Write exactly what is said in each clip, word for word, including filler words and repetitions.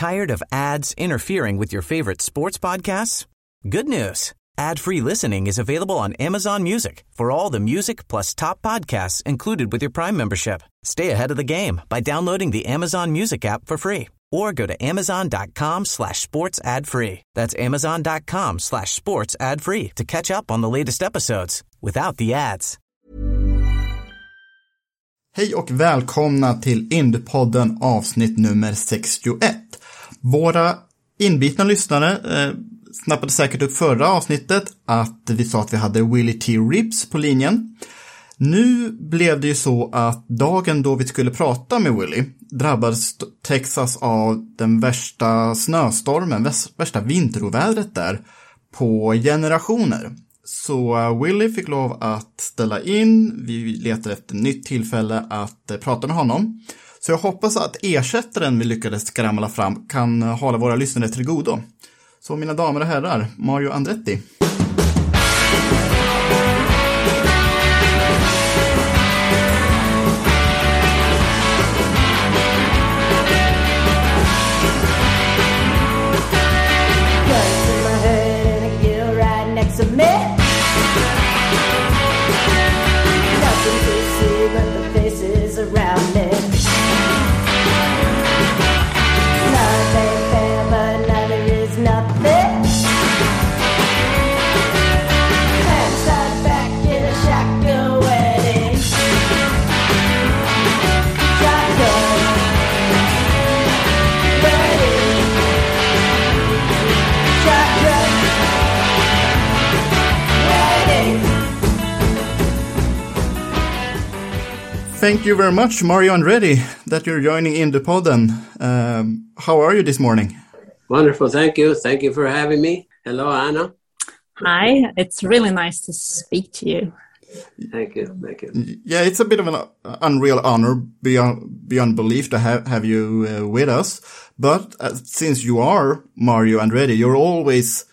Tired of ads interfering with your favorite sports podcasts? Good news. Ad-free listening is available on Amazon Music for all the music plus top podcasts included with your Prime membership. Stay ahead of the game by downloading the Amazon Music app for free or go to amazon.com slash sports ad free. That's amazon.com slash sports ad free to catch up on the latest episodes without the ads. Hej och välkomna till Indiepodden avsnitt nummer sextioett. Våra inbitna lyssnare eh, snappade säkert upp förra avsnittet att vi sa att vi hade Willie T. Ribbs på linjen. Nu blev det ju så att dagen då vi skulle prata med Willie drabbades Texas av den värsta snöstormen, värsta vinterovädret där på generationer. Så Willie fick lov att ställa in, vi letar efter nytt tillfälle att uh, prata med honom. Så jag hoppas att ersättaren vi lyckades skramla fram kan uh, hålla våra lyssnare till godo. Så mina damer och herrar, Mario Andretti. Thank you very much, Mario Andretti, that you're joining Indiepodden. Um, how are you this morning? Wonderful, thank you. Thank you for having me. Hello, Anna. Hi, it's really nice to speak to you. Thank you, thank you. Yeah, it's a bit of an unreal honor beyond, beyond belief to have, have you uh, with us. But uh, since you are Mario Andretti, you're always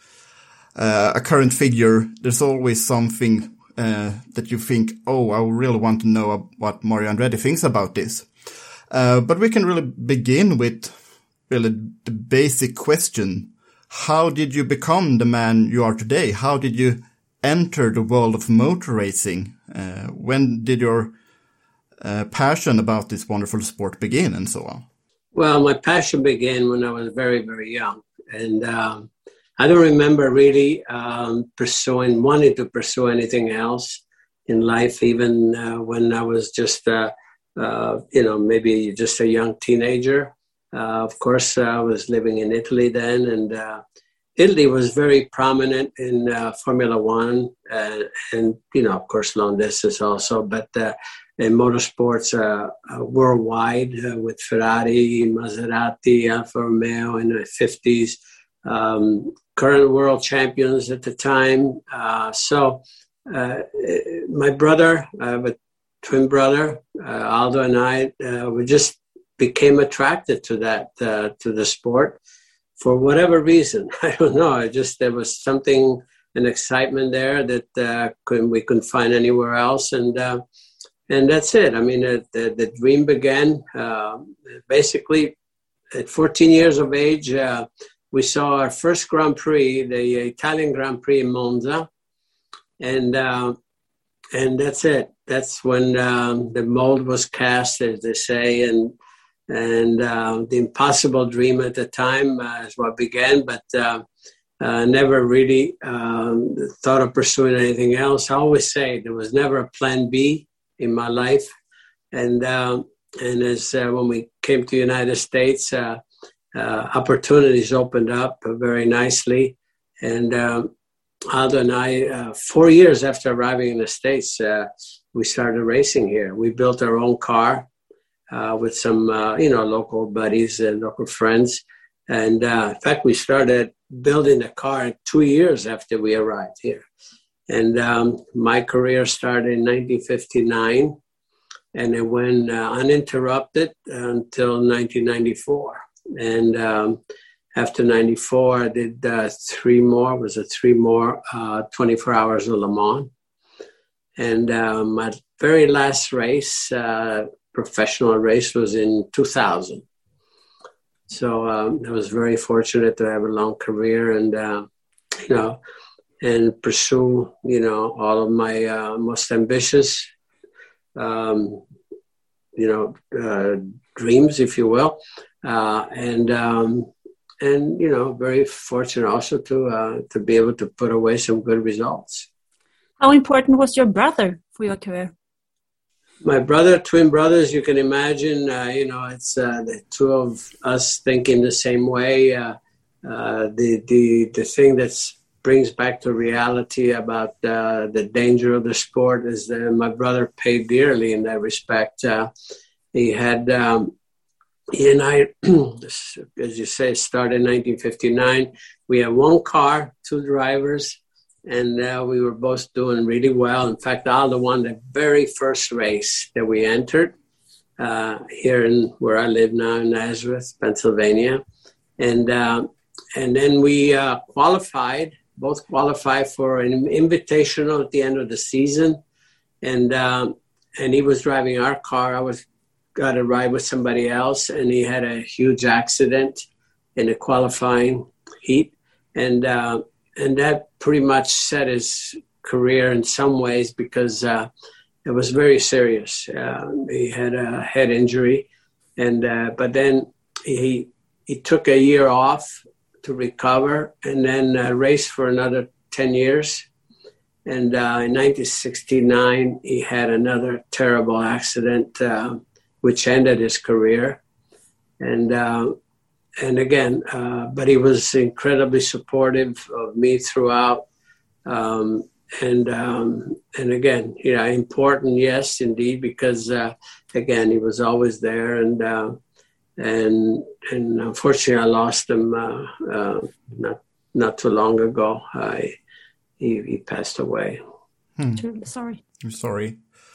uh, a current figure. There's always something Uh, that you think, oh, I really want to know what Mario Andretti thinks about this. Uh, but we can really begin with really the basic question. How did you become the man you are today? How did you enter the world of motor racing? Uh, when did your uh, passion about this wonderful sport begin and so on? Well, my passion began when I was very, very young. And um, I don't remember really um, pursuing, wanting to pursue anything else in life, even uh, when I was just, uh, uh, you know, maybe just a young teenager. Uh, of course, uh, I was living in Italy then, and uh, Italy was very prominent in uh, Formula One, uh, and, you know, of course, long distance also, but uh, in motorsports uh, uh, worldwide uh, with Ferrari, Maserati, Alfa Romeo in the fifties. Um, current world champions at the time. Uh, so uh, my brother, I have a twin brother, uh, Aldo and I, uh, we just became attracted to that, uh, to the sport for whatever reason. I don't know. I just, there was something, an excitement there that uh, couldn't, we couldn't find anywhere else. And uh, and that's it. I mean, uh, the, the dream began uh, basically at fourteen years of age. Uh, We saw our first Grand Prix, the Italian Grand Prix in Monza, and uh, and that's it. That's when um, the mold was cast, as they say, and and uh, the impossible dream at the time uh, is what began. But uh, uh, never really um, thought of pursuing anything else. I always say there was never a plan B in my life, and uh, and as uh, when we came to the United States. Uh, Uh, opportunities opened up uh, very nicely. And um, Aldo and I, uh, four years after arriving in the States, uh, we started racing here. We built our own car uh, with some, uh, you know, local buddies and local friends. And uh, in fact, we started building the car two years after we arrived here. And um, my career started in nineteen fifty-nine, and it went uh, uninterrupted until nineteen ninety-four. And um, after ninety-four, I did uh, three more, was it three more uh, twenty-four hours of Le Mans. And uh, my very last race, uh, professional race, was in two thousand. So um, I was very fortunate to have a long career and, uh, you know, and pursue, you know, all of my uh, most ambitious, um, you know, uh, dreams, if you will. Uh, and, um, and, you know, very fortunate also to, uh, to be able to put away some good results. How important was your brother for your career? My brother, twin brothers, you can imagine, uh, you know, it's uh, the two of us thinking the same way. Uh, uh, the, the, the thing that's brings back to reality about uh, the danger of the sport is that my brother paid dearly in that respect. Uh, he had, um, he and I, as you say, started in nineteen fifty-nine. We had one car, two drivers, and uh, we were both doing really well. In fact, Aldo won the very first race that we entered uh, here in where I live now in Nazareth, Pennsylvania. And, uh, and then we uh, qualified. Both qualified for an invitational at the end of the season. And um, and he was driving our car. I was got a ride with somebody else, and he had a huge accident in a qualifying heat. And uh, and that pretty much set his career in some ways because uh, it was very serious. Uh, he had a head injury. and uh, But then he he took a year off to recover, and then uh, raced for another ten years. And uh, in nineteen sixty-nine, he had another terrible accident, uh, which ended his career. And uh, and again, uh, but he was incredibly supportive of me throughout. Um, and um, and again, you know, important, yes, indeed, because uh, again, he was always there. And uh, And and unfortunately, I lost him uh, uh, not not too long ago. I, he he passed away. Hmm. Sorry. I'm sorry.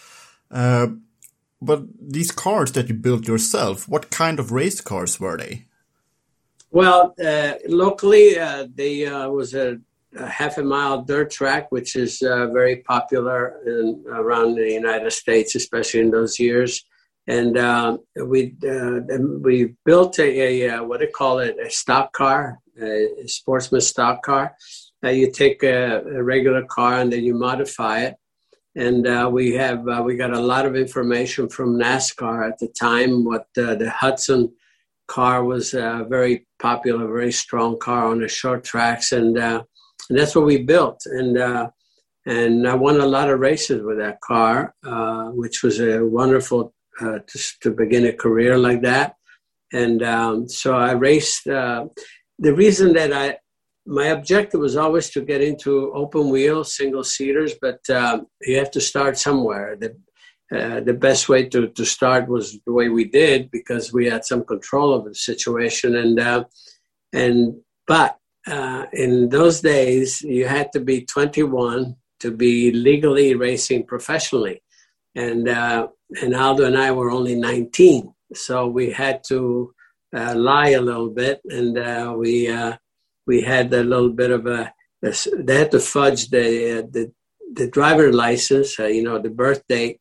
Uh, but these cars that you built yourself, what kind of race cars were they? Well, uh, locally, uh, they uh, was a, a half a mile dirt track, which is uh, very popular in, around the United States, especially in those years. And uh, we uh, we built a, a what do you call it, a stock car, a sportsman stock car. Uh, you take a, a regular car and then you modify it. And uh, we have uh, we got a lot of information from NASCAR at the time. What uh, the Hudson car was a very popular, very strong car on the short tracks, and uh, and that's what we built. And uh, and I won a lot of races with that car, uh, which was a wonderful. Uh, to, to begin a career like that. And um, so I raced. Uh, the reason that I, my objective was always to get into open wheel single seaters, but uh, you have to start somewhere. The, uh, the best way to, to start was the way we did, because we had some control over the situation. And, uh, and but uh, in those days, you had to be twenty-one to be legally racing professionally. And uh, and Aldo and I were only nineteen, so we had to uh, lie a little bit, and uh, we uh, we had a little bit of a. a they had to fudge the uh, the, the driver license, uh, you know, the birth date,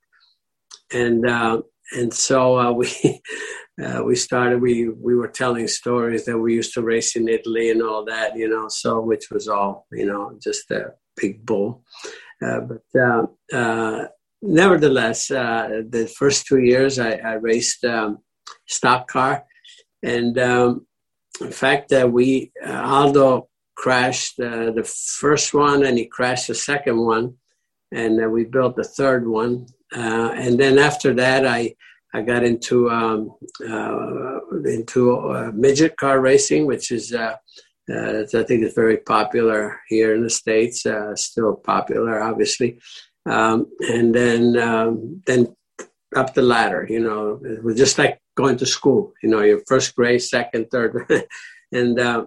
and uh, and so uh, we uh, we started. We we were telling stories that we used to race in Italy and all that, you know, so which was all, you know, just a big bull, uh, but. Uh, uh, Nevertheless, uh, the first two years I, I raced um, stock car, and um, in fact, uh, we uh, Aldo crashed uh, the first one, and he crashed the second one, and uh, we built the third one. Uh, and then after that, I I got into um, uh, into uh, midget car racing, which is uh, uh, I think is very popular here in the States. Uh, still popular, obviously. Um, and then, um, then up the ladder, you know, it was just like going to school, you know, your first grade, second, third, and, uh,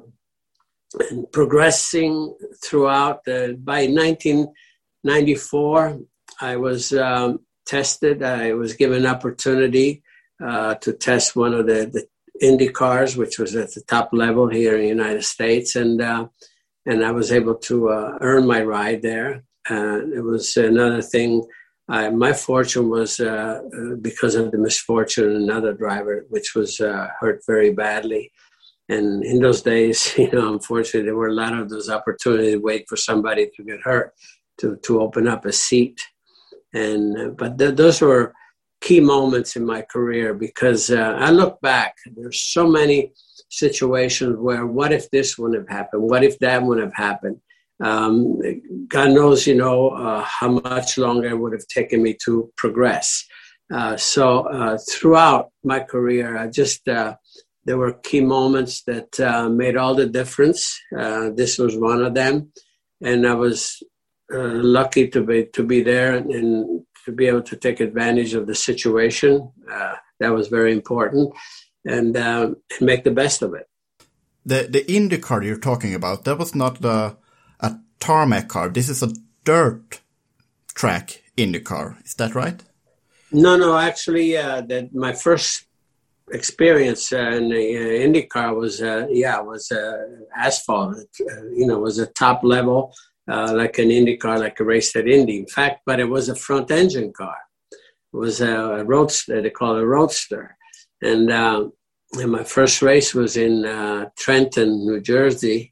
and progressing throughout. Uh, by nineteen ninety-four, I was um, tested. I was given an opportunity uh, to test one of the, the Indy cars, which was at the top level here in the United States. And, uh, and I was able to uh, earn my ride there. Uh, it was another thing. Uh, my fortune was uh, because of the misfortune of another driver, which was uh, hurt very badly. And in those days, you know, unfortunately, there were a lot of those opportunities to wait for somebody to get hurt to, to open up a seat. And uh, but th- those were key moments in my career because uh, I look back, there's so many situations where what if this wouldn't have happened? What if that wouldn't have happened? Um, God knows, you know, uh, how much longer it would have taken me to progress. Uh, so uh, throughout my career, I just, uh, there were key moments that uh, made all the difference. Uh, this was one of them. And I was uh, lucky to be, to be there and, and to be able to take advantage of the situation. Uh, that was very important. And uh, make the best of it. The the Indy car you're talking about, that was not a, a tarmac car. This is a dirt track Indy car. Is that right? No, no. Actually, uh, that my first experience uh, in the uh, Indy car was, uh, yeah, was uh, asphalt. Uh, you know, it was a top level, uh, like an Indy car, like a race at Indy. In fact, but it was a front engine car. It was a roadster. They call it a roadster. And, uh, and my first race was in uh, Trenton, New Jersey.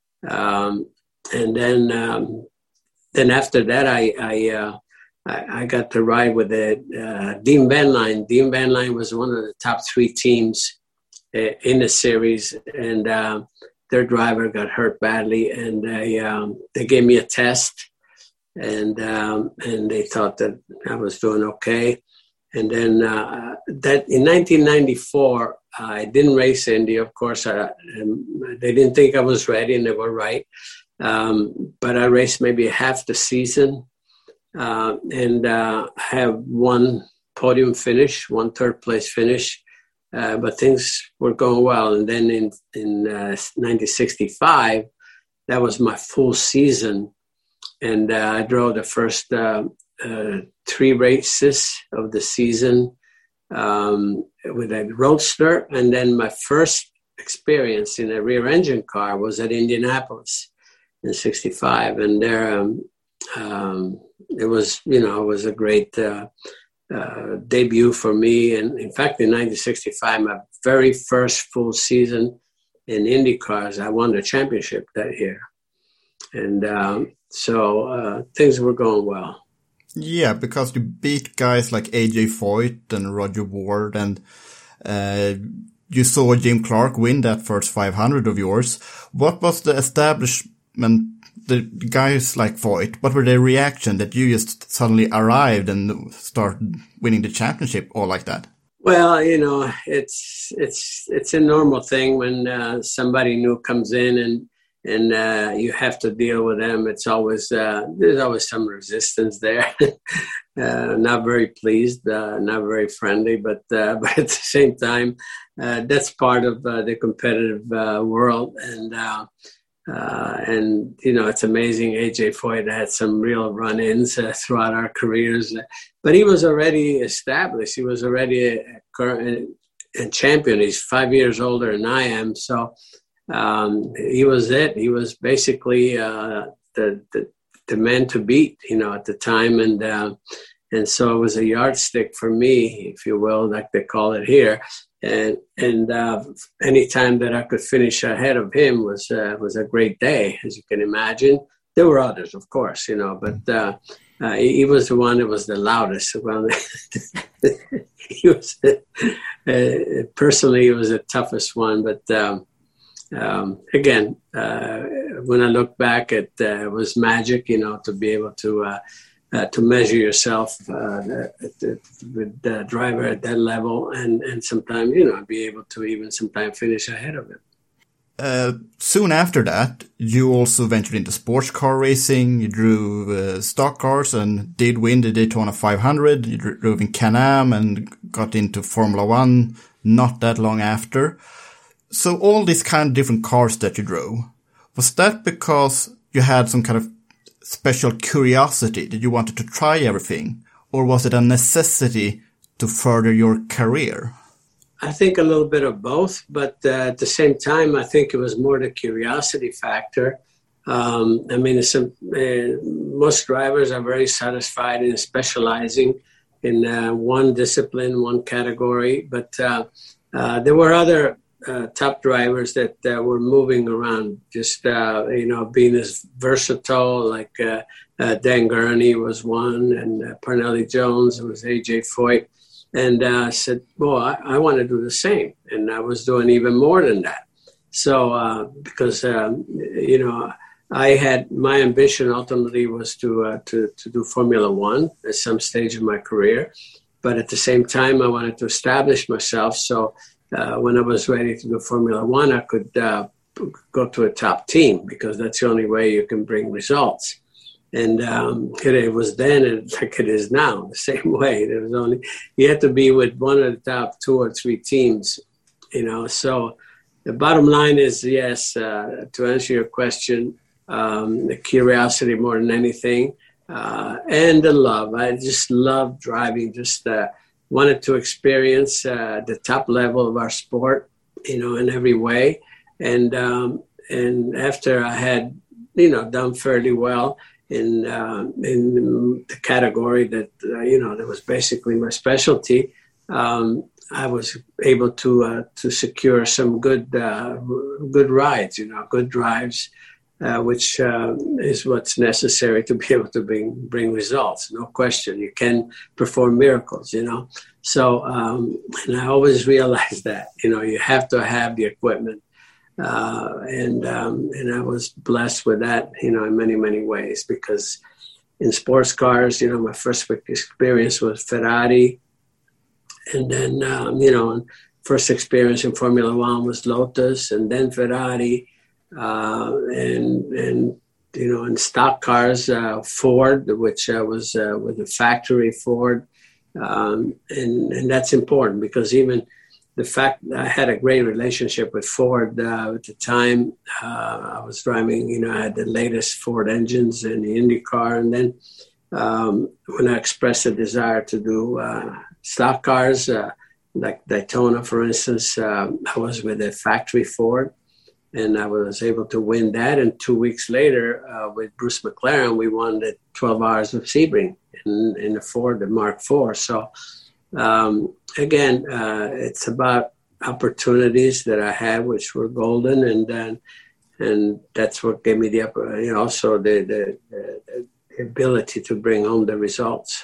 Um, and then um, then after that, I I, uh, I I got to ride with the uh, Dean Van Line. Dean Van Line was one of the top three teams uh, in the series. And uh, their driver got hurt badly. And they, um, they gave me a test. And, um, and they thought that I was doing okay. And then uh, that in nineteen ninety-four, I didn't race Indy, of course. I, they didn't think I was ready, and they were right. Um, but I raced maybe half the season uh, and uh, have one podium finish, one third place finish. Uh, but things were going well. And then in, in uh, nineteen sixty-five, that was my full season. And uh, I drove the first uh, uh, three races of the season um, with a roadster. And then my first experience in a rear engine car was at Indianapolis in sixty-five. And there um, um, it was, you know, it was a great uh, uh, debut for me. And in fact, in nineteen sixty-five, my very first full season in Indy cars, I won the championship that year. And um, so uh, things were going well. Yeah, because you beat guys like A J Foyt and Roger Ward, and uh, you saw Jim Clark win that first five hundred of yours. What was the establishment, the guys like Foyt, what were their reaction that you just suddenly arrived and started winning the championship all like that? Well, you know, it's it's it's a normal thing when uh, somebody new comes in and and uh, you have to deal with them. It's always, uh, there's always some resistance there. uh, not very pleased, uh, not very friendly, but, uh, but at the same time, uh, that's part of uh, the competitive uh, world. And, uh, uh, and, you know, it's amazing. A J Foyt had some real run-ins uh, throughout our careers, but he was already established. He was already a, a, a champion. He's five years older than I am. So, Um, he was it. He was basically uh, the, the the man to beat, you know, at the time, and uh, and so it was a yardstick for me, if you will, like they call it here. And and uh, any time that I could finish ahead of him was uh, was a great day, as you can imagine. There were others, of course, you know, but uh, uh, he, he was the one that was the loudest. Well, he was uh, personally, he was the toughest one, but. Um, Um, again, uh, when I look back, it uh, was magic, you know, to be able to uh, uh, to measure yourself uh, with the driver at that level, and and sometimes, you know, be able to even sometimes finish ahead of him. Uh, soon after that, you also ventured into sports car racing. You drove uh, stock cars and did win the Daytona five hundred. You drove in Can-Am and got into Formula One not that long after. So all these kind of different cars that you drove, was that because you had some kind of special curiosity that you wanted to try everything? Or was it a necessity to further your career? I think a little bit of both, but uh, at the same time, I think it was more the curiosity factor. Um, I mean, it's a, uh, most drivers are very satisfied in specializing in uh, one discipline, one category, but uh, uh, there were other uh, top drivers that uh, were moving around, just, uh, you know, being as versatile, like uh, uh, Dan Gurney was one, and uh, Parnelli Jones, it was A J Foyt. And uh, I said, well, I, I want to do the same. And I was doing even more than that. So, uh, because, um, you know, I had, my ambition ultimately was to, uh, to, to do Formula One at some stage of my career. But at the same time, I wanted to establish myself. So uh, when I was ready to do Formula One, I could uh, go to a top team, because that's the only way you can bring results. And um, it was then, and like it is now, the same way. There was only, you had to be with one of the top two or three teams, you know. So the bottom line is, yes, uh, to answer your question, um, the curiosity more than anything, uh, and the love. I just love driving, just uh, wanted to experience uh, the top level of our sport, you know, in every way. And, um, and after I had, you know, done fairly well, in uh, in the category that, uh, you know, that was basically my specialty, um, I was able to uh, to secure some good uh, good rides, you know, good drives, uh, which uh, is what's necessary to be able to bring bring results. No question, you can perform miracles, you know. So, um, and I always realized that, you know, you have to have the equipment. Uh, and um, and I was blessed with that, you know, in many, many ways, because in sports cars, you know, my first experience was Ferrari. And then, um, you know, first experience in Formula One was Lotus, and then Ferrari. Uh, and, and, you know, in stock cars, uh, Ford, which uh, was uh, with a factory Ford. Um, and, and that's important, because even the fact that I had a great relationship with Ford uh, at the time, uh, I was driving, you know, I had the latest Ford engines in the Indy car. And then um, when I expressed a desire to do uh, stock cars, uh, like Daytona, for instance, uh, I was with a factory Ford, and I was able to win that. And two weeks later, uh, with Bruce McLaren, we won the twelve Hours of Sebring in, in the Ford, the Mark four. So, um, again, uh, it's about opportunities that I had, which were golden, and then, and that's what gave me the, you know, also the, the, the, the ability to bring home the results.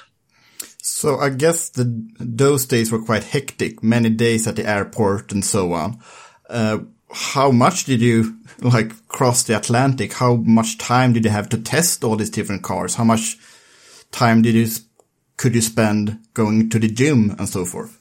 So I guess the, those days were quite hectic, many days at the airport and so on. Uh, how much did you like cross the Atlantic? How much time did you have to test all these different cars? How much time did you could you spend going to the gym and so forth?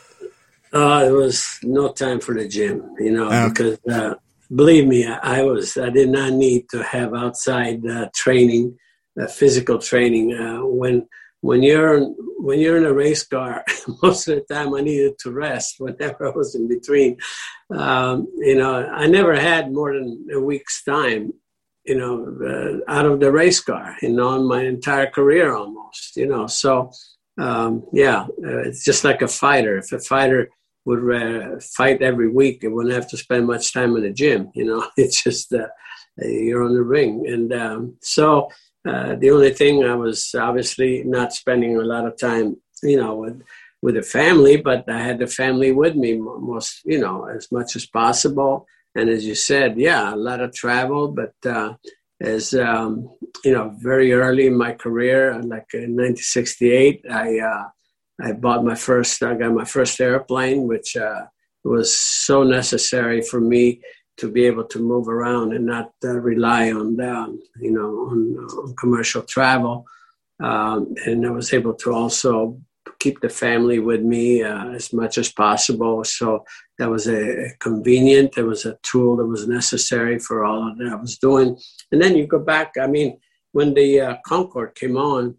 Uh, there was no time for the gym, you know, okay. because uh, believe me, I, I was, I did not need to have outside uh, training, uh, physical training. Uh, when, when you're, when you're in a race car, most of the time I needed to rest whenever I was in between. Um, you know, I never had more than a week's time, you know, uh, out of the race car, you know, in my entire career almost, you know. So, um, yeah, uh, it's just like a fighter. If a fighter would uh, fight every week, it wouldn't have to spend much time in the gym, you know. It's just uh, you're on the ring. And um, so uh, the only thing, I was obviously not spending a lot of time, you know, with, with the family, but I had the family with me most, you know, as much as possible. And as you said, yeah, a lot of travel, but uh, as, um, you know, very early in my career, like in nineteen sixty-eight, I uh, I bought my first, I got my first airplane, which uh, was so necessary for me to be able to move around and not uh, rely on, um, you know, on, on commercial travel. Um, and I was able to also keep the family with me uh, as much as possible. So that was a, a convenient, it was a tool that was necessary for all that I was doing. And then you go back, I mean, when the uh, Concorde came on,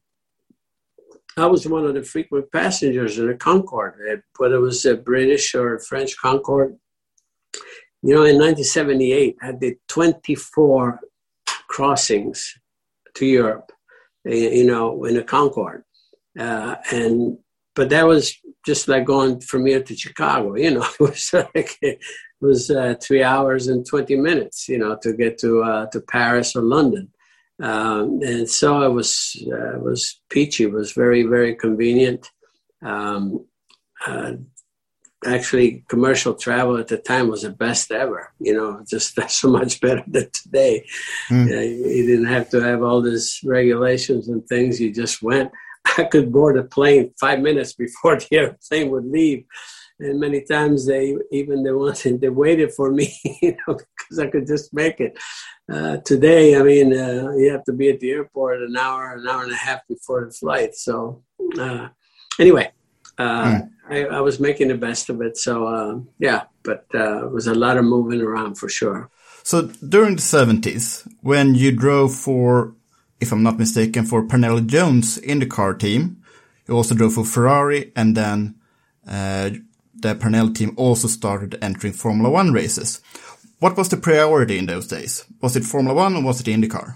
I was one of the frequent passengers in the Concorde, whether it was a British or French Concorde. You know, in nineteen seventy-eight, I did twenty-four crossings to Europe, you know, in a Concorde. Uh, and but that was just like going from here to Chicago, you know. It was like it was uh, three hours and twenty minutes, you know, to get to uh, to Paris or London. Um, and so it was uh, it was peachy. It was very, very convenient. Um, uh, actually commercial travel at the time was the best ever. You know, just so much better than today. Mm. Uh, you didn't have to have all these regulations and things. You just went. I could board a plane five minutes before the airplane would leave. And many times they even they wanted they waited for me, you know, because I could just make it. Uh, today, I mean, uh, you have to be at the airport an hour, an hour and a half before the flight. So uh, anyway, uh, mm. I, I was making the best of it. So uh, yeah, but uh, it was a lot of moving around for sure. So during the seventies, when you drove for, if I'm not mistaken, for Parnelli Jones IndyCar team, you also drove for Ferrari, and then uh, the Parnelli team also started entering Formula One races. What was the priority in those days? Was it Formula One or was it IndyCar?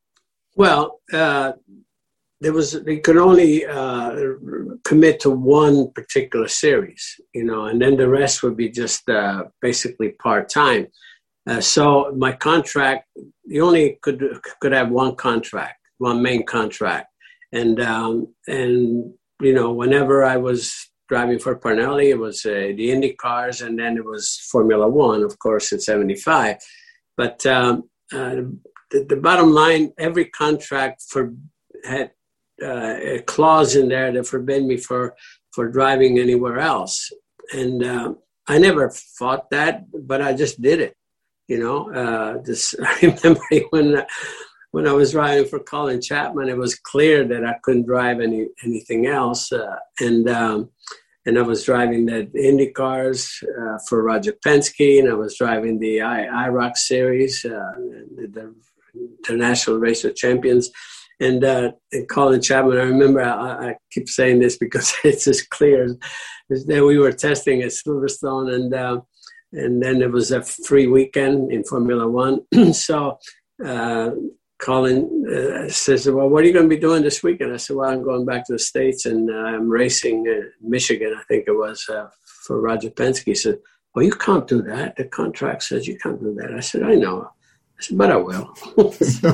Well, uh, there was they could only uh, commit to one particular series, you know, and then the rest would be just uh, basically part time. Uh, so my contract, you only could could have one contract, one main contract, and um, and you know, whenever I was driving for Parnelli, it was uh, the Indy cars, and then it was Formula One, of course, in seventy-five. But um, uh, the, the bottom line, every contract for had uh, a clause in there that forbid me for for driving anywhere else, and uh, I never fought that, but I just did it. You know, uh, this, I remember when when I was driving for Colin Chapman, it was clear that I couldn't drive any anything else, uh, and um, and I was driving the Indy cars uh, for Roger Penske, and I was driving the I, IROC series, uh, the, the International Race of Champions, and, uh, and Colin Chapman. I remember I, I keep saying this because it's as clear as that we were testing at Silverstone, and. Uh, And then it was a free weekend in Formula One. so uh, Colin uh, says, well, what are you going to be doing this weekend? I said, well, I'm going back to the States, and uh, I'm racing in Michigan, I think it was, uh, for Roger Penske. He said, well, you can't do that. The contract says you can't do that. I said, I know. I said, but I will. so,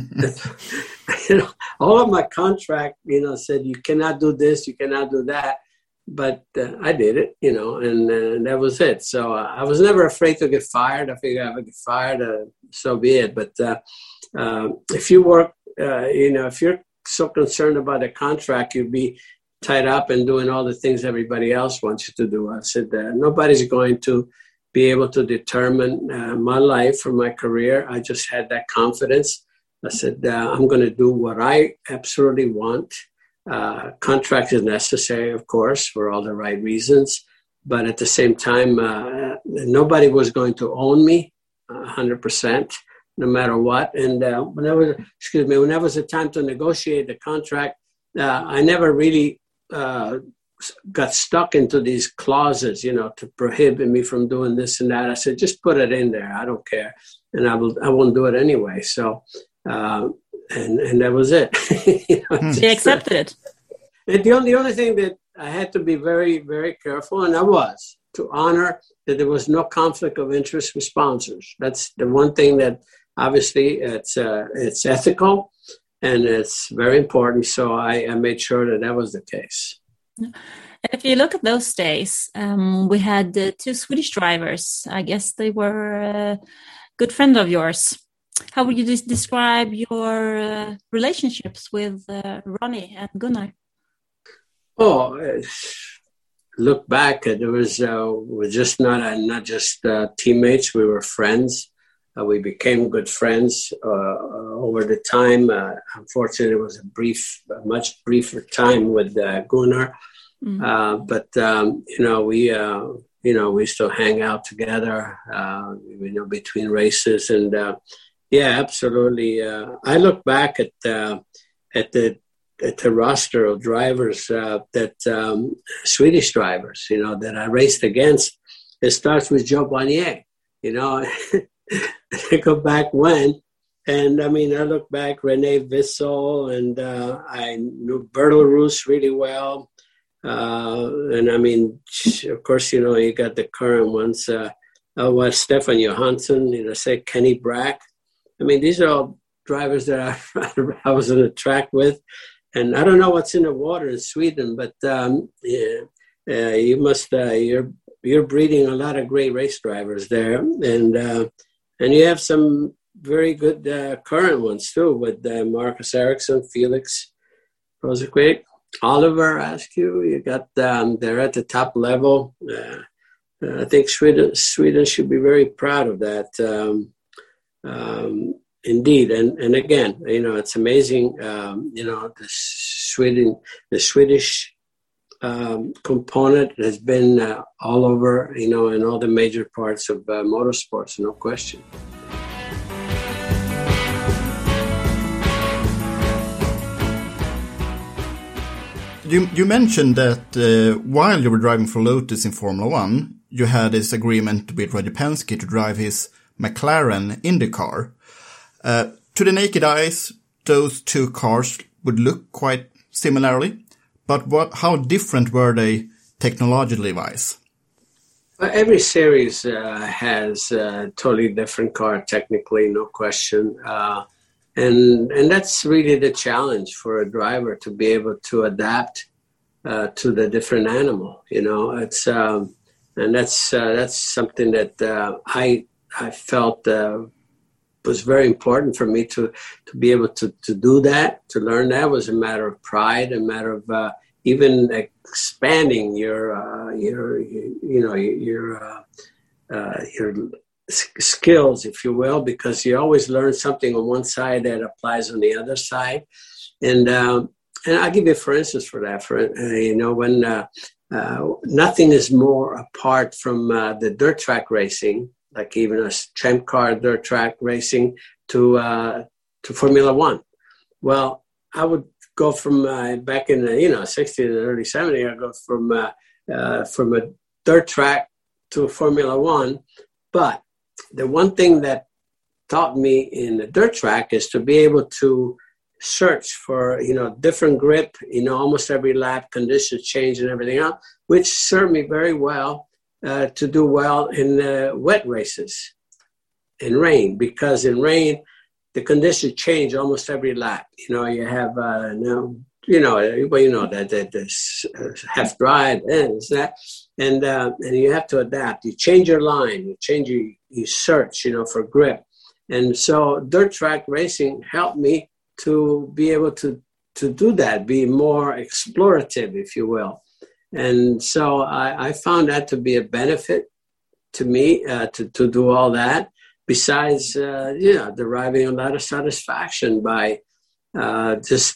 you know, all of my contract, you know, said you cannot do this, you cannot do that. But uh, I did it, you know, and, uh, and that was it. So uh, I was never afraid to get fired. I figured if I get fired, uh, so be it. But uh, uh, if you work, uh, you know, if you're so concerned about a contract, you'd be tied up and doing all the things everybody else wants you to do. I said, uh, nobody's going to be able to determine uh, my life or my career. I just had that confidence. I said, uh, I'm going to do what I absolutely want. Uh, contract is necessary, of course, for all the right reasons. But at the same time, uh, nobody was going to own me one hundred percent, no matter what. And uh, whenever, excuse me, whenever it was a time to negotiate the contract, uh, I never really uh, got stuck into these clauses, you know, to prohibit me from doing this and that. I said, just put it in there. I don't care. And I will, I won't do it anyway. So, uh, And and that was it. you know, mm. They accepted it. And the only, the only thing that I had to be very, very careful, and I was, to honor that there was no conflict of interest with sponsors. That's the one thing that obviously it's uh, it's ethical and it's very important. So I, I made sure that that was the case. If you look at those days, um, we had uh, two Swedish drivers. I guess they were a good friend of yours. How would you des- describe your uh, relationships with uh, Ronnie and Gunnar? Oh, look back, there was uh, we're just not uh, not just uh, teammates. We were friends. Uh, we became good friends uh, over the time. Uh, unfortunately, it was a brief, a much briefer time with uh, Gunnar. Mm-hmm. Uh, but um, you know, we uh, you know we still hang out together. Uh, you know, between races and. Uh, Yeah, absolutely. Uh, I look back at uh, at the at the roster of drivers uh, that um, Swedish drivers, you know, that I raced against. It starts with Joe Bonnier, you know. I go back when, and I mean, I look back René Wissel, and uh, I knew Bertil Roos really well, uh, and I mean, of course, you know, you got the current ones. Uh, uh, was Stefan Johansson, you know, say Kenny Brack. I mean, these are all drivers that I, I was on a track with. And I don't know what's in the water in Sweden, but um, yeah, uh, you must, uh, you're you're breeding a lot of great race drivers there, and uh, and you have some very good uh, current ones too, with uh, Marcus Ericsson, Felix Rosenqvist, Oliver Askew. You got um, they're at the top level. Uh, I think Sweden Sweden should be very proud of that. Um, um, indeed, and and again, you know, it's amazing. Um, you know, the Sweden, the Swedish um, component has been uh, all over. You know, in all the major parts of uh, motorsports, no question. You, you mentioned that uh, while you were driving for Lotus in Formula One, you had this agreement with Roger Penske to drive his McLaren IndyCar. Uh, to the naked eyes, those two cars would look quite similarly, but what, how different were they technologically-wise? Well, every series uh, has a totally different car technically, no question. Uh, And and that's really the challenge for a driver, to be able to adapt uh, to the different animal. You know, it's um, and that's uh, that's something that uh, I I felt uh, was very important for me to to be able to to do that, to learn that. Was a matter of pride, a matter of uh, even expanding your uh, your you know your uh, uh, your skills, if you will, because you always learn something on one side that applies on the other side. And um, and I'll give you, for instance, for that, for uh, you know, when uh, uh, nothing is more apart from uh, the dirt track racing, like even a champ car dirt track racing, to uh, to Formula One. Well, I would go from uh, back in the you know sixties and early seventies. I go from uh, uh, from a dirt track to Formula One, but the one thing that taught me in the dirt track is to be able to search for, you know, different grip, you know, almost every lap, conditions change and everything else, which served me very well uh, to do well in uh, wet races, in rain, because in rain, the conditions change almost every lap. You know, you have, uh, now, you know, well, you know that that this uh, half dry and that, and uh, and you have to adapt. You change your line, you change your, you search, you know, for grip, and so dirt track racing helped me to be able to to do that, be more explorative, if you will, and so I, I found that to be a benefit to me uh, to to do all that. Besides, uh, you know, deriving a lot of satisfaction by uh, just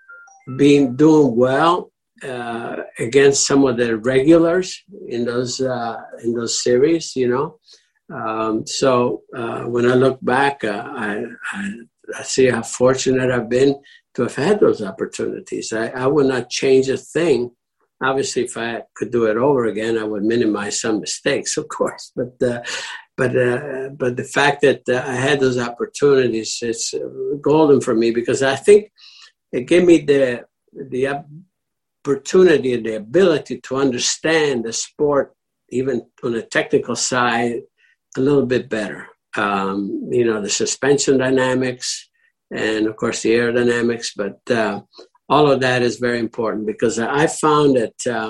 being doing well uh, against some of the regulars in those uh, in those series, you know. Um, so uh, when I look back, uh, I, I I see how fortunate I've been to have had those opportunities. I, I would not change a thing. Obviously, if I could do it over again, I would minimize some mistakes, of course. But uh, but uh, but the fact that uh, I had those opportunities, it's golden for me, because I think it gave me the the opportunity and the ability to understand the sport, even on a technical side, a little bit better. Um, you know, the suspension dynamics and, of course, the aerodynamics. But uh, all of that is very important, because I found that uh,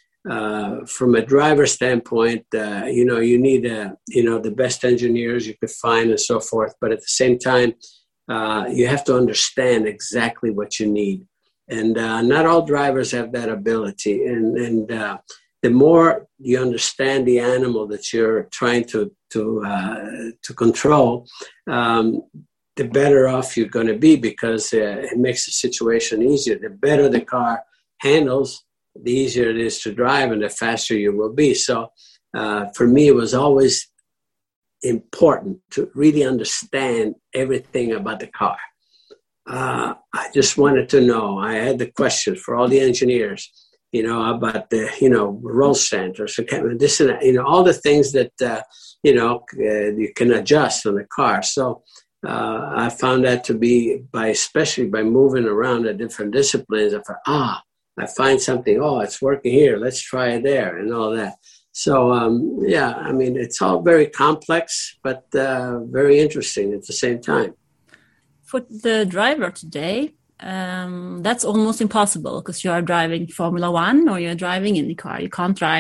uh, from a driver standpoint, uh, you know, you need, uh, you know, the best engineers you could find and so forth. But at the same time, uh, you have to understand exactly what you need. And uh, not all drivers have that ability. And, and uh, the more you understand the animal that you're trying to to uh, to control, um, the better off you're going to be, because uh, it makes the situation easier. The better the car handles, the easier it is to drive, and the faster you will be. So uh, for me, it was always important to really understand everything about the car. Uh, I just wanted to know. I had the questions for all the engineers, you know, about the, you know, roll centers, this and that, you know, all the things that, uh, you know, uh, you can adjust on the car. So uh, I found that to be, by especially by moving around the different disciplines, I thought, ah, I find something, oh, it's working here, let's try it there, and all that. So, um, yeah, I mean, it's all very complex, but uh, very interesting at the same time. For the driver today, um, that's almost impossible, because you are driving Formula One or you're driving IndyCar. You can't drive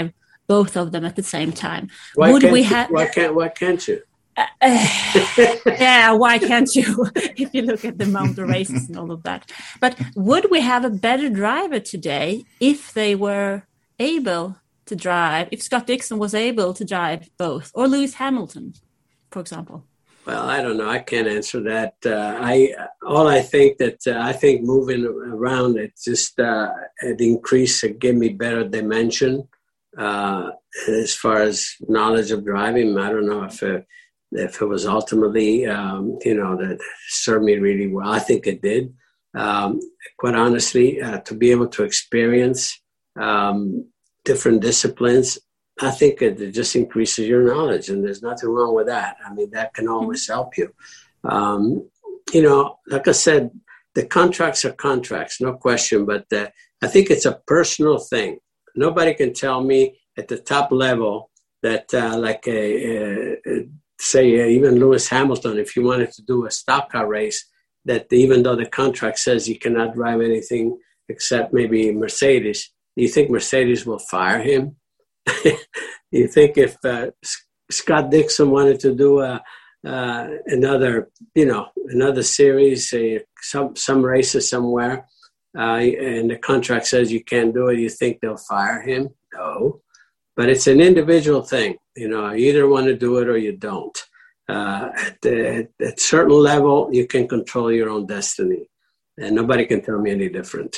both of them at the same time. Why Would can't we you, have? why can't why can't you? Uh, yeah, why can't you? If you look at the amount of races and all of that. But would we have a better driver today if they were able to drive? If Scott Dixon was able to drive both, or Lewis Hamilton, for example? Well, I don't know. I can't answer that. Uh, I all I think that uh, I think moving around it just uh, it increased, it gave me better dimension uh, as far as knowledge of driving. I don't know if it, if it was ultimately um, you know that served me really well. I think it did. Um, quite honestly, uh, to be able to experience um, different disciplines, I think it just increases your knowledge, and there's nothing wrong with that. I mean, that can always help you. Um, you know, like I said, the contracts are contracts, no question, but uh, I think it's a personal thing. Nobody can tell me at the top level that, uh, like, a, a, a, say, uh, even Lewis Hamilton, if you wanted to do a stock car race, that even though the contract says you cannot drive anything except maybe Mercedes, do you think Mercedes will fire him? You think if uh, Scott Dixon wanted to do a, uh, another, you know, another series, uh, some some races somewhere, uh, and the contract says you can't do it, you think they'll fire him? No, but it's an individual thing. You know, you either want to do it or you don't. Uh, at, the, at a certain level, you can control your own destiny, and nobody can tell me any different.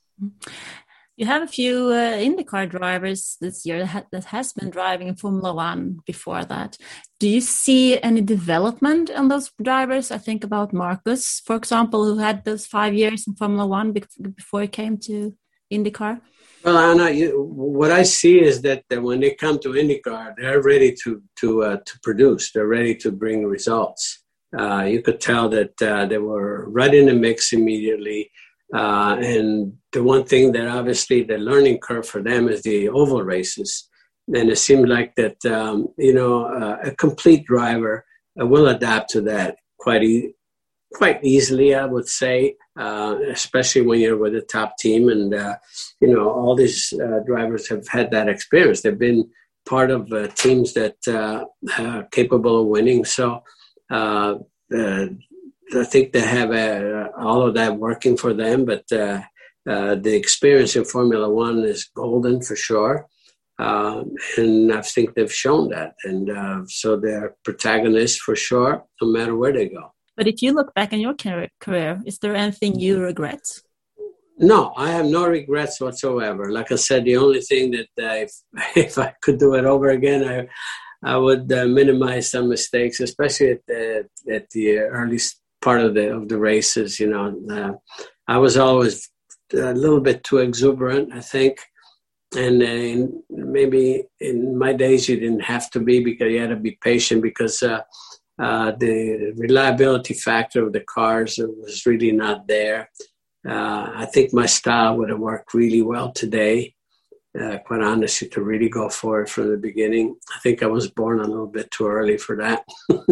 You have a few uh, IndyCar drivers this year that, ha- that has been driving in Formula One before that. Do you see any development on those drivers? I think about Marcus, for example, who had those five years in Formula One be- before he came to IndyCar. Well, Anna, you, what I see is that, that when they come to IndyCar, they're ready to to uh, to produce. They're ready to bring results. Uh, you could tell that uh, they were right in the mix immediately. Uh, and the one thing that obviously the learning curve for them is the oval races. And it seemed like that, um, you know, uh, a complete driver uh, will adapt to that quite e- quite easily, I would say, uh, especially when you're with a top team. And, uh, you know, all these uh, drivers have had that experience. They've been part of uh, teams that uh, are capable of winning. So, uh, uh I think they have uh, all of that working for them, but uh, uh, the experience in Formula One is golden for sure. Uh, and I think they've shown that. And uh, so they're protagonists for sure, no matter where they go. But if you look back on your career, is there anything you regret? No, I have no regrets whatsoever. Like I said, the only thing that uh, if, if I could do it over again, I I would uh, minimize some mistakes, especially at the, at the early part of the of the races. You know, uh, I was always a little bit too exuberant, I think, and uh, in, maybe in my days you didn't have to be, because you had to be patient, because uh, uh, the reliability factor of the cars was really not there. Uh, I think my style would have worked really well today. Uh, quite honestly, to really go for it from the beginning. I think I was born a little bit too early for that,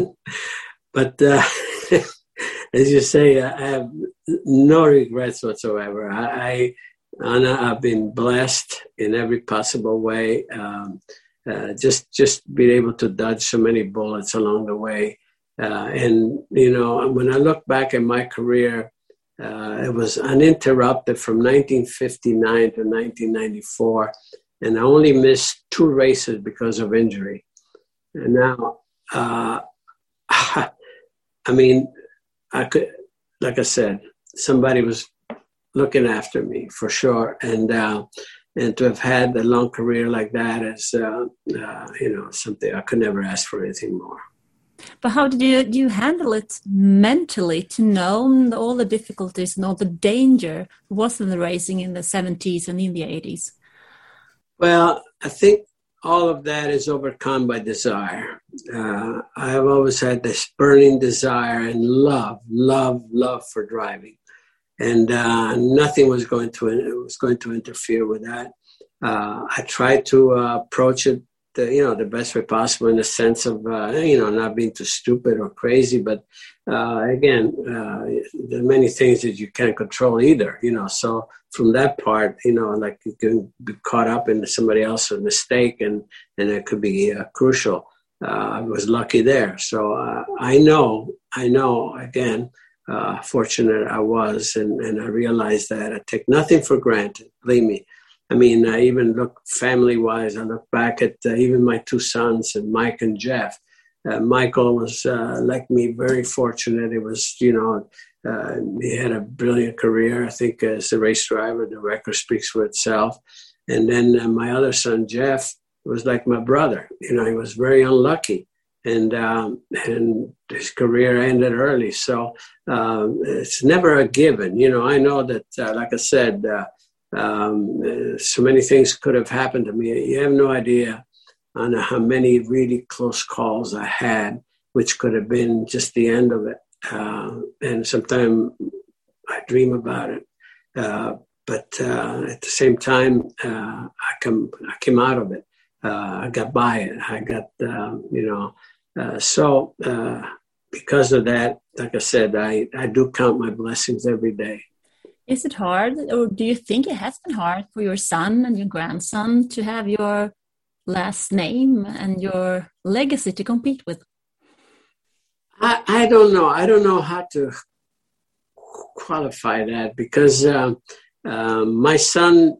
but. Uh, As you say, I have no regrets whatsoever. I, I Anna, I've been blessed in every possible way. Um, uh, just, just being able to dodge so many bullets along the way. Uh, and, you know, when I look back at my career, uh, it was uninterrupted from nineteen fifty-nine to nineteen ninety-four. And I only missed two races because of injury. And now, uh, I mean, I could, like I said, somebody was looking after me for sure, and uh, and to have had a long career like that is, uh, uh, you know, something I could never ask for anything more. But how did you do you handle it mentally to know all the difficulties and all the danger was in the racing in the seventies and in the eighties? Well, I think all of that is overcome by desire. Uh, I have always had this burning desire and love, love, love for driving, and uh, nothing was going to was going to interfere with that. Uh, I tried to uh, approach it uh, you know, the best way possible in the sense of, uh, you know, not being too stupid or crazy. But uh, again, uh, there are many things that you can't control either, you know. So from that part, you know, like you can be caught up in somebody else's mistake, and, and it could be uh, crucial. Uh, I was lucky there. So uh, I know, I know, again, uh, fortunate I was, and, and I realized that I take nothing for granted, believe me. I mean, I even look family-wise, I look back at uh, even my two sons, and Mike and Jeff. Uh, Michael was, uh, like me, very fortunate. It was, you know, uh, he had a brilliant career. I think as a race driver, the record speaks for itself. And then uh, my other son, Jeff, was like my brother. You know, he was very unlucky. And um, and his career ended early. So um, it's never a given. You know, I know that, uh, like I said, uh, um, so many things could have happened to me. You have no idea on how many really close calls I had, which could have been just the end of it. Uh, and sometimes I dream about it. Uh, but uh, at the same time, uh, I, come, I came out of it. Uh, I got by it. I got, um, you know, uh, so uh, because of that, like I said, I, I do count my blessings every day. Is it hard, or do you think it has been hard for your son and your grandson to have your last name and your legacy to compete with? I, I don't know. I don't know how to qualify that because uh, uh, my son,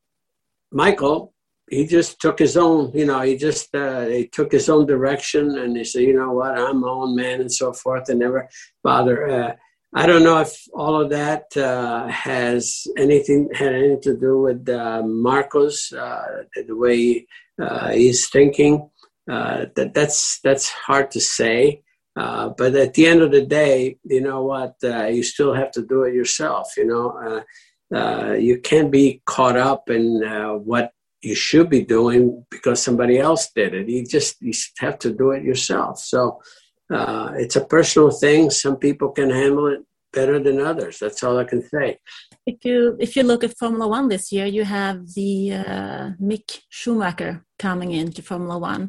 Michael, he just took his own, you know, he just uh, he took his own direction, and he said, you know what, I'm my own man and so forth, and never bother. Uh, I don't know if all of that uh, has anything had anything to do with uh, Marcos, uh, the way uh, he's thinking. Uh, that that's that's hard to say. Uh, but at the end of the day, you know what, uh, you still have to do it yourself. You know, uh, uh, you can't be caught up in uh, what you should be doing because somebody else did it. You just you have to do it yourself. So uh, it's a personal thing. Some people can handle it better than others. That's all I can say. If you if you look at Formula One this year, you have the uh, Mick Schumacher coming into Formula One.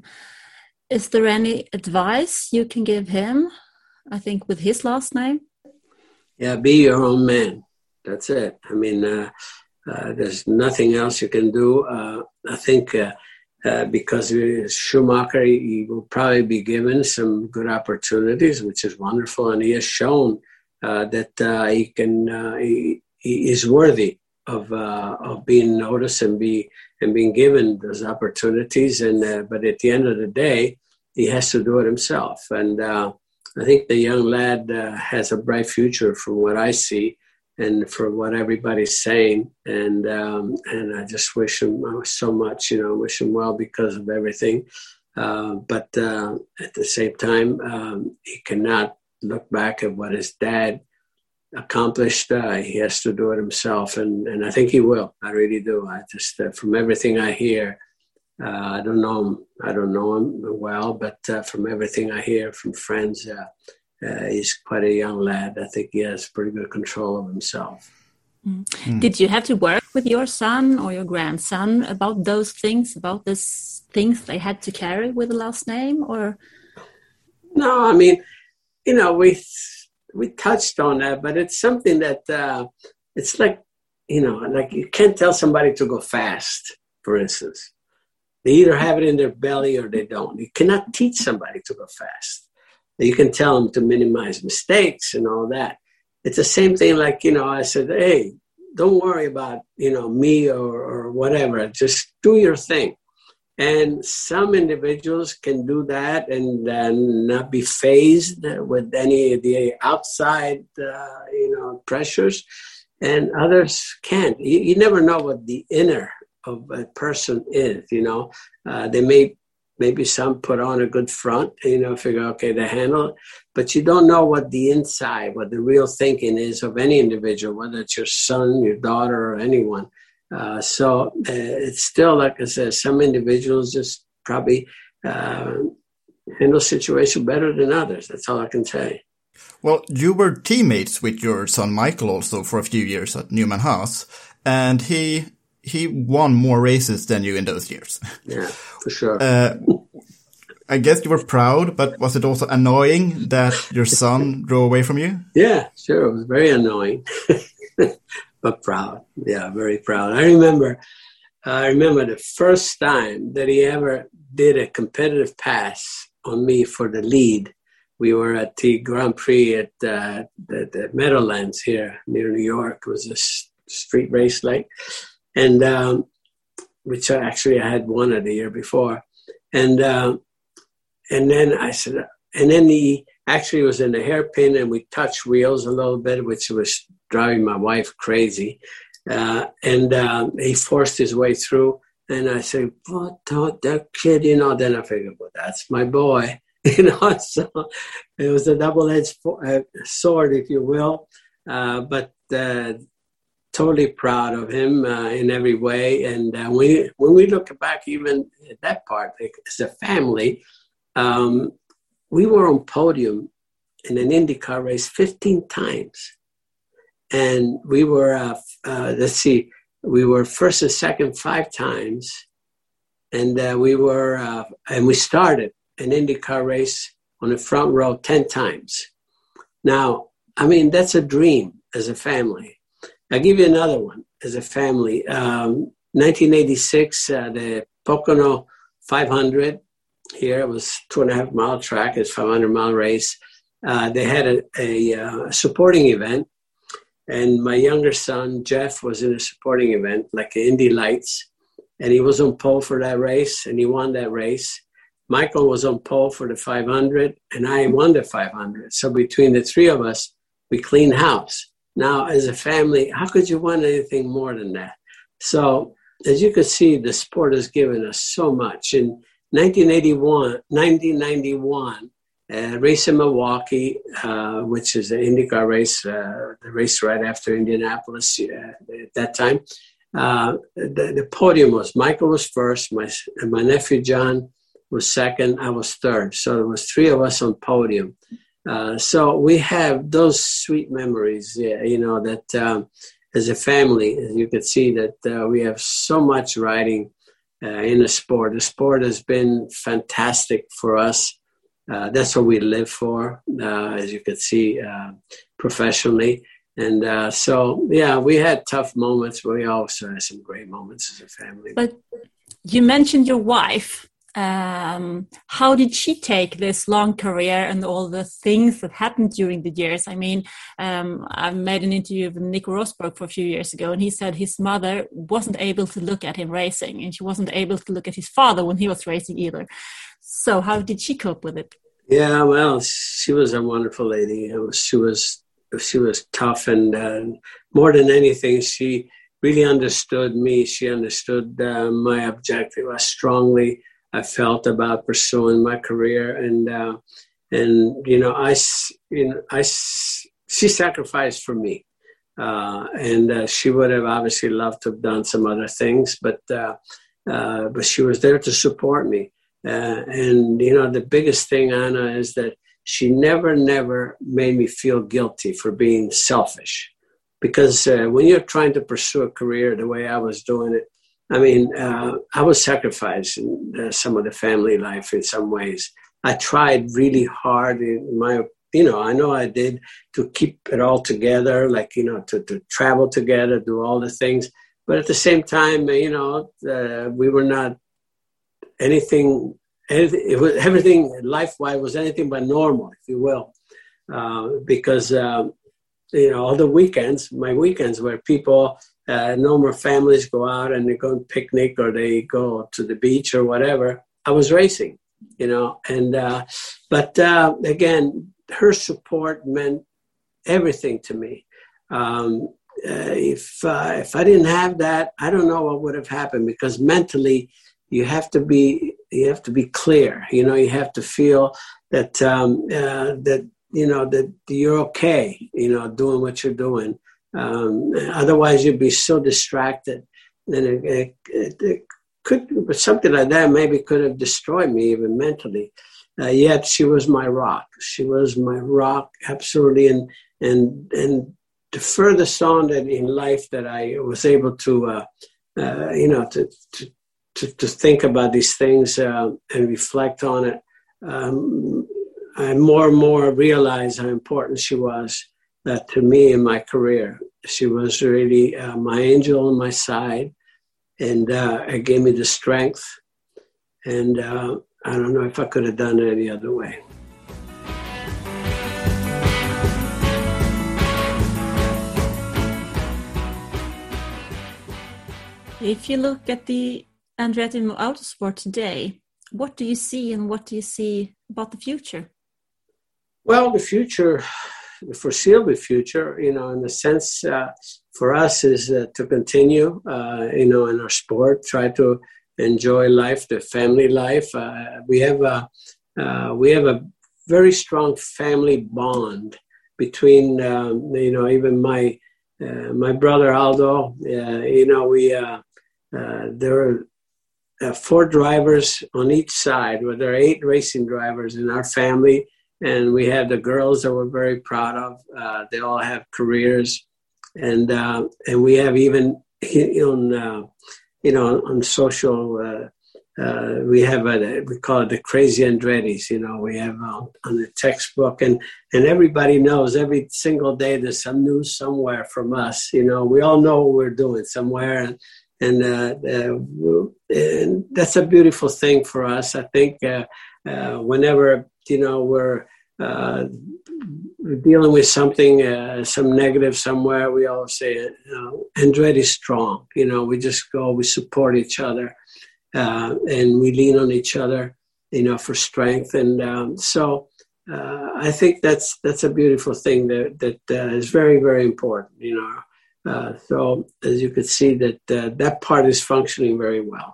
Is there any advice you can give him? I think with his last name. Yeah, be your own man. That's it. I mean. Uh, Uh, there's nothing else you can do. Uh, I think uh, uh, because Schumacher, he will probably be given some good opportunities, which is wonderful. And he has shown uh, that uh, he can, uh, he, he is worthy of uh, of being noticed and be and being given those opportunities. And uh, but at the end of the day, he has to do it himself. And uh, I think the young lad uh, has a bright future from what I see. And for what everybody's saying, and um, and I just wish him so much, you know, wish him well because of everything. Uh, but uh, at the same time, um, he cannot look back at what his dad accomplished. Uh, he has to do it himself, and, and I think he will. I really do. I just uh, from everything I hear, uh, I don't know him. I don't know him well, but uh, from everything I hear from friends. Uh, Uh, he's quite a young lad. I think he has pretty good control of himself. Mm. Mm. Did you have to work with your son or your grandson about those things, about these things they had to carry with the last name? Or no, I mean, you know, we we touched on that, but it's something that uh, it's like, you know, like you can't tell somebody to go fast, for instance. They either have it in their belly or they don't. You cannot teach somebody to go fast. You can tell them to minimize mistakes and all that. It's the same thing like, you know, I said, hey, don't worry about, you know, me or, or whatever. Just do your thing. And some individuals can do that and uh, not be fazed with any of the outside, uh, you know, pressures. And others can't. You, you never know what the inner of a person is, you know. Uh, they may Maybe some put on a good front, you know, figure, okay, they handle it. But you don't know what the inside, what the real thinking is of any individual, whether it's your son, your daughter, or anyone. Uh, so uh, it's still, like I said, some individuals just probably uh, handle situation better than others. That's all I can say. Well, you were teammates with your son Michael also for a few years at Newman Haas, and he he won more races than you in those years. Yeah, for sure. Uh, I guess you were proud, but was it also annoying that your son drove away from you? Yeah, sure. It was very annoying, but proud. Yeah, very proud. I remember, I remember the first time that he ever did a competitive pass on me for the lead. We were at the Grand Prix at uh, the, the Meadowlands here near New York. It was a s- street race like, and um, which I actually I had won it the year before, and uh, and then I said, and then he actually was in the hairpin, and we touched wheels a little bit, which was driving my wife crazy, uh, and um, he forced his way through, and I said, "What the, that kid?" You know. Then I figured, well, that's my boy. You know, so it was a double-edged sword, if you will, uh, but uh, totally proud of him uh, in every way. And uh, we, when we look back even at that part, like, as a family, um, we were on podium in an IndyCar race fifteen times. And we were, uh, uh, let's see, we were first and second five times. And uh, we were, uh, and we started an IndyCar race on the front row ten times. Now, I mean, that's a dream as a family. I'll give you another one as a family. Um, nineteen eighty-six, uh, the Pocono five hundred here, it was two and a half mile track, it's five hundred mile race. Uh, they had a, a uh, supporting event, and my younger son, Jeff, was in a supporting event, like Indy Lights, and he was on pole for that race, and he won that race. Michael was on pole for the five hundred, and I won the five hundred. So between the three of us, we cleaned house. Now, as a family, how could you want anything more than that? So, as you can see, the sport has given us so much. In nineteen eighty-one, nineteen ninety-one, a race in Milwaukee, uh, which is an IndyCar race, uh, the race right after Indianapolis uh, at that time, uh, the, the podium was, Michael was first, my, my nephew John was second, I was third. So there was three of us on podium. Uh, so we have those sweet memories, yeah, you know, that um, as a family, as you can see that uh, we have so much riding uh, in the sport. The sport has been fantastic for us. Uh, that's what we live for, uh, as you can see, uh, professionally. And uh, so, yeah, we had tough moments, but we also had some great moments as a family. But you mentioned your wife. Um, how did she take this long career and all the things that happened during the years? I mean, um, I made an interview with Nico Rosberg for a few years ago, and he said his mother wasn't able to look at him racing, and she wasn't able to look at his father when he was racing either. So how did she cope with it? Yeah, well, she was a wonderful lady. It was, she was she was tough, and uh, more than anything, she really understood me. She understood uh, my objective. I strongly I felt about pursuing my career, and uh, and you know I you know I she sacrificed for me, uh, and uh, she would have obviously loved to have done some other things, but uh, uh, but she was there to support me. Uh, and you know the biggest thing, Anna, is that she never never made me feel guilty for being selfish, because uh, when you're trying to pursue a career the way I was doing it, I mean, uh, I was sacrificing uh, some of the family life in some ways. I tried really hard in my, you know, I know I did, to keep it all together, like, you know, to, to travel together, do all the things. But at the same time, you know, uh, we were not anything, anything it was, everything life-wise was anything but normal, if you will. Uh, because, um, you know, all the weekends, my weekends where people... Uh, normal families go out and they go and picnic, or they go to the beach or whatever. I was racing, you know, and, uh, but uh, again, her support meant everything to me. Um, uh, if, uh, if I didn't have that, I don't know what would have happened, because mentally you have to be, you have to be clear, you know, you have to feel that, um, uh, that, you know, that you're okay, you know, doing what you're doing. Um, otherwise, you'd be so distracted, and it, it, it, it could, something like that maybe could have destroyed me even mentally. Uh, yet she was my rock. She was my rock, absolutely. And and and the furthest on that in life that I was able to uh, uh, you know, to, to to to think about these things uh, and reflect on it. Um, I more and more realized how important she was uh, to me in my career. She was really uh, my angel on my side, and uh, it gave me the strength. And uh, I don't know if I could have done it any other way. If you look at the Andretti Autosport today, what do you see and what do you see about the future? Well, the future, the foreseeable future, you know, in the sense uh, for us is uh, to continue, uh, you know, in our sport, try to enjoy life, the family life. Uh, we have a uh, we have a very strong family bond between, um, you know, even my uh, my brother Aldo. Uh, you know, we uh, uh, there are uh, four drivers on each side. Well, there are eight racing drivers in our family. And we have the girls that we're very proud of. Uh, they all have careers, and uh, and we have even on uh, you know on social uh, uh, we have a, we call it the Crazy Andrettis. You know, we have uh, on the textbook, and and everybody knows every single day there's some news somewhere from us. You know, we all know what we're doing somewhere, and and, uh, uh, and that's a beautiful thing for us. I think uh, uh, whenever. You know, we're uh, dealing with something, uh, some negative somewhere. We always say, you know, Andretti's strong. You know, we just go, we support each other, uh, and we lean on each other, you know, for strength. And um, so uh, I think that's that's a beautiful thing that that uh, is very, very important. You know, uh, so as you could see, that uh, that part is functioning very well.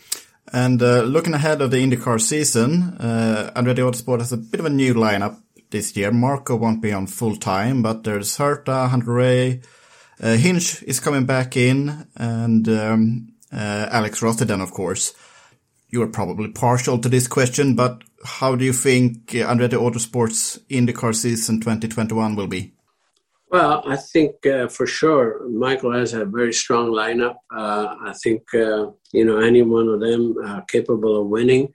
And uh, looking ahead of the IndyCar season, uh, Andretti Autosport has a bit of a new lineup this year. Marco won't be on full time, but there's Herta, Hunter-Reay, uh, Hinch is coming back in, and um, uh, Alex Rossi then, of course. You are probably partial to this question, but how do you think Andretti Autosport's IndyCar season twenty twenty-one will be? Well, I think uh, for sure Michael has a very strong lineup. Uh, I think, uh, you know, any one of them are capable of winning.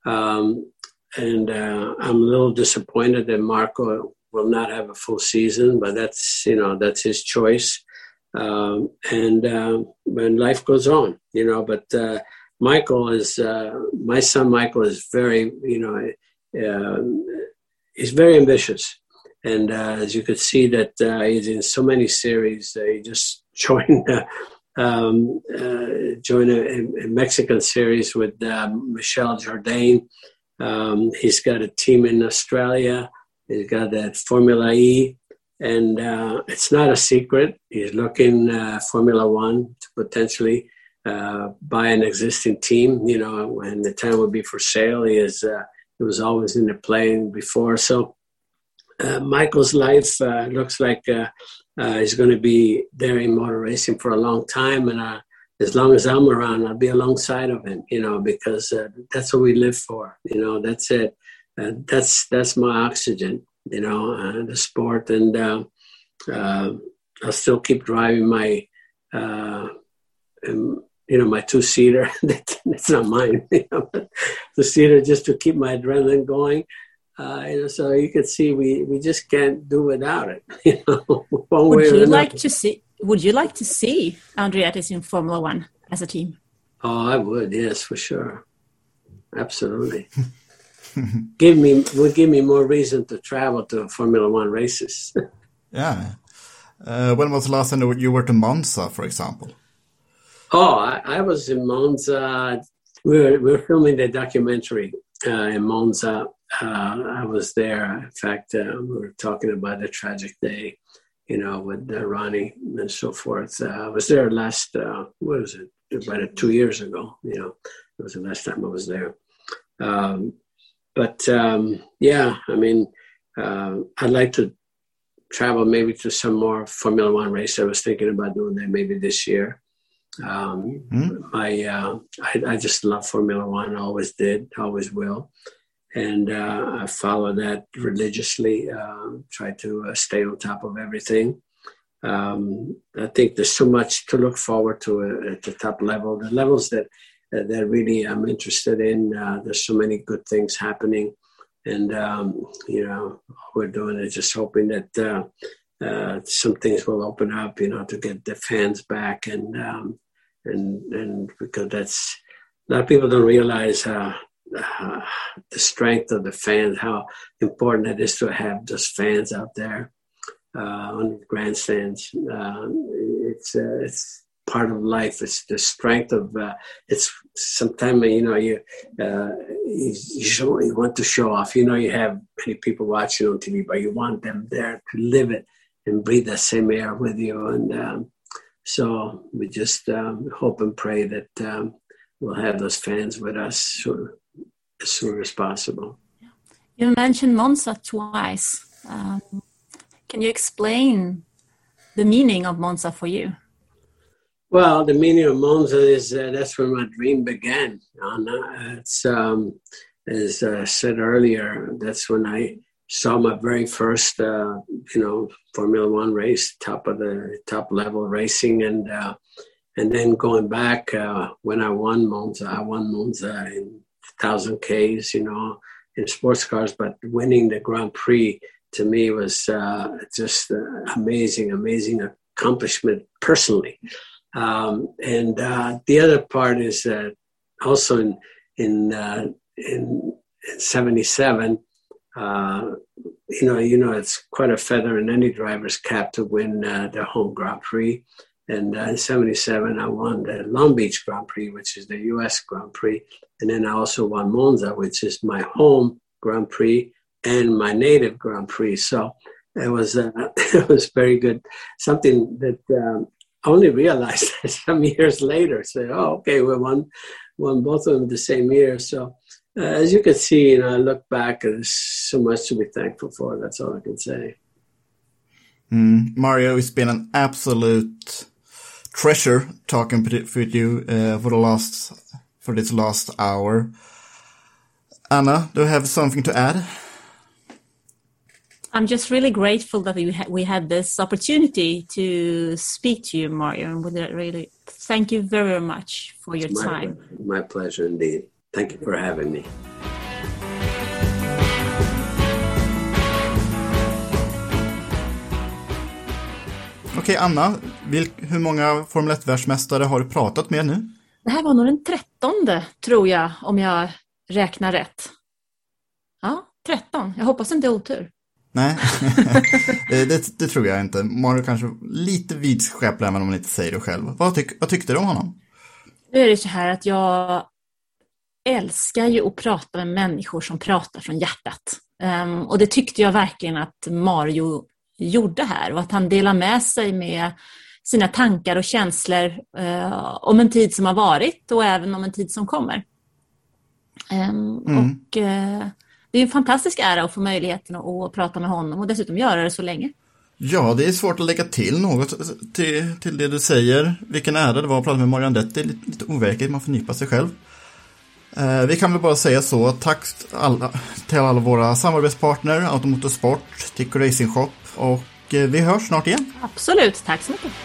Um, and uh, I'm a little disappointed that Marco will not have a full season, but that's, you know, that's his choice. Um, and uh, when life goes on, you know, but uh, Michael is, uh, my son Michael is very, you know, uh, he's very ambitious. And uh, as you could see that uh, he's in so many series. Uh, he just joined uh, um, uh, joined a, a Mexican series with uh, Michel Jourdain. Um, he's got a team in Australia. He's got that Formula E. And uh, it's not a secret. He's looking uh, Formula One to potentially uh, buy an existing team. You know, when the time would be for sale, he, is, uh, he was always in the plane before. So Uh, Michael's life uh, looks like uh, uh, he's going to be there in motor racing for a long time. And uh, as long as I'm around, I'll be alongside of him, you know, because uh, that's what we live for. You know, that's it. Uh, that's that's my oxygen, you know, uh, the sport. And uh, uh, I'll still keep driving my, uh, um, you know, my two-seater. That's not mine, you know, two-seater just to keep my adrenaline going. Uh, you know, so you can see we, we just can't do without it. You know, one would way you or like another. to see? Would you like to see Andretti's in Formula One as a team? Oh, I would. Yes, for sure. Absolutely. give me would give me more reason to travel to Formula One races. Yeah. Uh, when was the last time you were to Monza, for example? Oh, I, I was in Monza. We were we were filming the documentary uh, in Monza. Uh, I was there. In fact, uh, we were talking about the tragic day, you know, with uh, Ronnie and so forth. Uh, I was there last, uh, what was it, about two years ago, you know. It was the last time I was there. Um, but, um, yeah, I mean, uh, I'd like to travel maybe to some more Formula One race. I was thinking about doing that maybe this year. Um, mm. my, uh, I, I just love Formula One. I always did, always will. And uh, I follow that religiously, uh, try to uh, stay on top of everything. um, I think there's so much to look forward to uh, at the top level. The levels that uh, that really I'm interested in. Uh, there's so many good things happening, and um, you know, all we're doing is just hoping that uh, uh, some things will open up. You know, to get the fans back, and um, and and because that's a lot of people don't realize uh, uh, the strength of the fans, how important it is to have those fans out there. Uh, on grandstands, uh, it's uh, it's part of life. It's the strength of. Uh, it's sometimes you know you uh, you, you, show, you want to show off. You know you have many people watching on T V, but you want them there to live it and breathe that same air with you. And um, so we just um, hope and pray that um, we'll have those fans with us soon, as soon as possible. You mentioned Monza twice. Um, Can you explain the meaning of Monza for you? Well, the meaning of Monza is uh, that's where my dream began, Anna. It's, um, as I said earlier, that's when I saw my very first, uh, you know, Formula One race, top of the top level racing. And uh, and then going back, uh, when I won Monza, I won Monza in one thousand Ks, you know, in sports cars, but winning the Grand Prix to me was uh, just uh, amazing, amazing accomplishment personally. Um, and uh, the other part is that also in in uh, in, in seventy-seven, uh, you know, you know, it's quite a feather in any driver's cap to win uh, the home Grand Prix. And uh, in seventy-seven, I won the Long Beach Grand Prix, which is the U S Grand Prix, and then I also won Monza, which is my home Grand Prix and my native Grand Prix. So it was uh, it was very good. Something that um, I only realized some years later. So, oh, okay, we won, won both of them the same year. So uh, as you can see, you know, I look back, and there's so much to be thankful for. That's all I can say. Mm, Mario, it's been an absolute treasure talking with you uh, for the last for this last hour. Anna, do you have something to add? I'm just really grateful that we, ha- we had this opportunity to speak to you, Mario, and would really thank you very, very much for your my, time. My pleasure indeed. Thank you for having me. Okej, Anna, vil- hur många Formel ett-världsmästare har du pratat med nu? Det här var nog den trettonde, tror jag, om jag räknar rätt. Ja, tretton. Jag hoppas inte är otur. Nej, det, det tror jag inte. Mario kanske lite vidskeplig även om man inte säger det själv. Vad, tyck, vad tyckte du om honom? Nu är det så här att jag älskar ju att prata med människor som pratar från hjärtat. Um, och det tyckte jag verkligen att Mario gjorde här. Och att han delar med sig med sina tankar och känslor uh, om en tid som har varit och även om en tid som kommer. Um, mm. Och... Uh, Det är en fantastisk ära att få möjligheten att, att prata med honom och dessutom göra det så länge. Ja, det är svårt att lägga till något till, till det du säger. Vilken ära det var att prata med Mario Andretti. Det är lite, lite overkligt, man får nypa sig själv. Eh, vi kan väl bara säga så. Tack alla, till alla våra samarbetspartner, Automotorsport, Tico Racing Shop, och eh, vi hörs snart igen. Absolut, tack så mycket.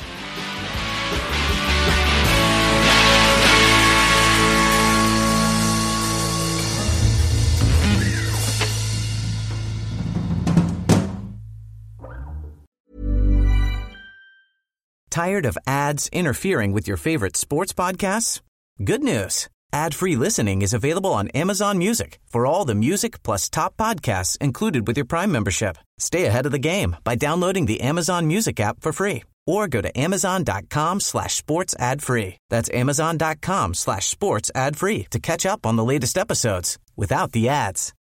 Tired of ads interfering with your favorite sports podcasts? Good news. Ad-free listening is available on Amazon Music for all the music plus top podcasts included with your Prime membership. Stay ahead of the game by downloading the Amazon Music app for free or go to amazon.com slash sports ad free. That's amazon.com slash sports ad free to catch up on the latest episodes without the ads.